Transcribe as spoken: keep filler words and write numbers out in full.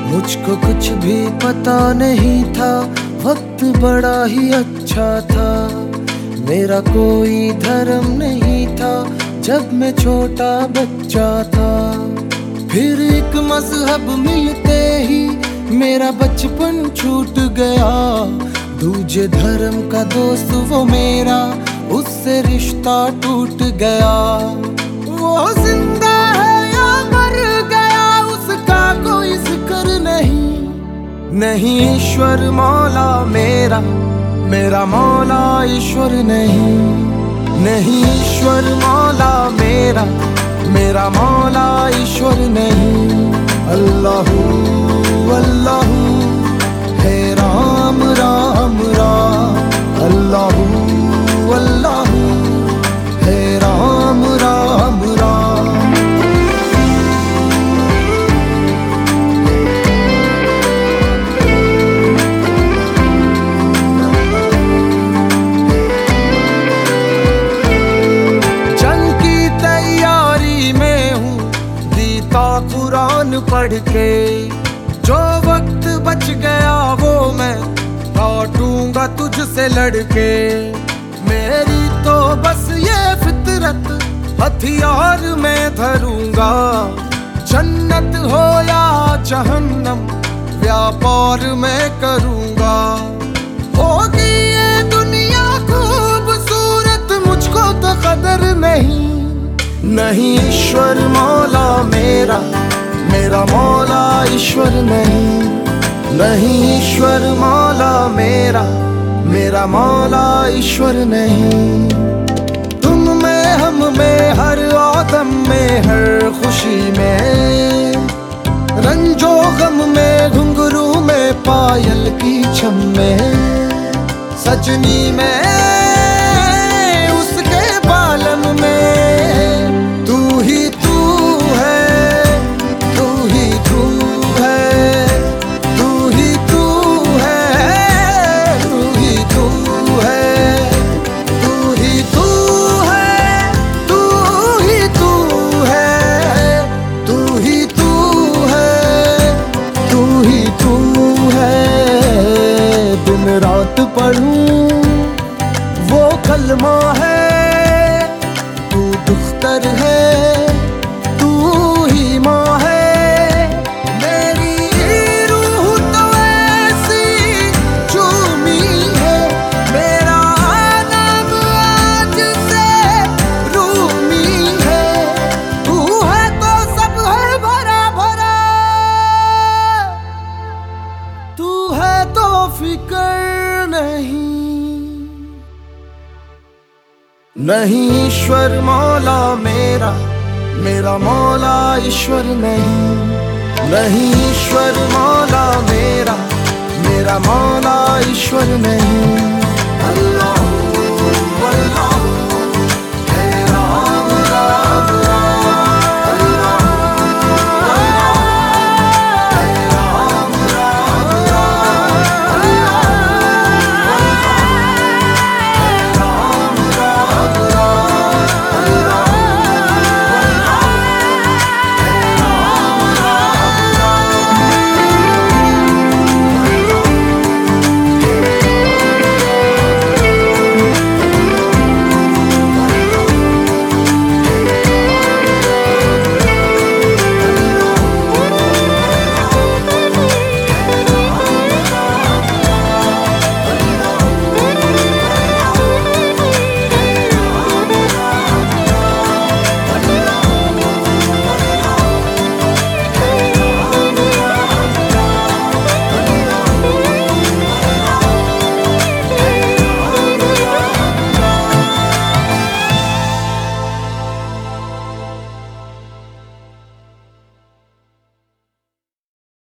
मुझको कुछ भी पता नहीं था, वक्त बड़ा ही अच्छा था। मेरा कोई धर्म नहीं था जब मैं छोटा बच्चा था। फिर एक मजहब मिलते ही मेरा बचपन छूट गया। दूजे धर्म का दोस्त वो मेरा, उससे रिश्ता टूट गया। वो जिंदा है या मर गया उसका कोई जिक्र नहीं। नहीं ईश्वर मौला मेरा, मेरा मौला ईश्वर नहीं। नहीं ईश्वर मौला मेरा, मेरा मौला ईश्वर नहीं। अल्लाहू अल्लाहू है राम राम राम। अल्लाहू अल्लाहू है राम राम राम। जंग की तैयारी में हूँ गीता कुरान पढ़ के। जो वक्त बच गया वो मैं काटूंगा तुझसे लड़के। मेरी तो बस ये फितरत हथियार में धरूंगा। जन्नत हो या जहन्नम व्यापार में करूंगा। होगी ये दुनिया खूबसूरत मुझको तो कदर नहीं। नहीं ईश्वर मौला मेरा, मेरा मौला ईश्वर नहीं। नहीं ईश्वर मौला मेरा, मेरा मौला ईश्वर नहीं। तुम में हम में हर आदम में हर खुशी में, रंजो गम में घुंघरू में पायल की छम में, सजनी में उसके बालम में। तू ही तू है, तू ही तू है, तू ही तू है, तू ही तू है, तू ही तू है, तू ही तू है, तू ही तू है, तू ही तू है। दिन रात पढ़ूं वो कलमा है, तू दुख्तर है, तू ही माँ है। मेरी रूह तो ऐसी झूमी है, मेरा नाम आज से रूमी है। तू है तो सब है भरा भरा, तू है तो फिकर नहीं। नहीं ईश्वर मौला मेरा, मेरा मौला ईश्वर नहीं। नहीं ईश्वर मौला मेरा, मेरा मौला ईश्वर नहीं।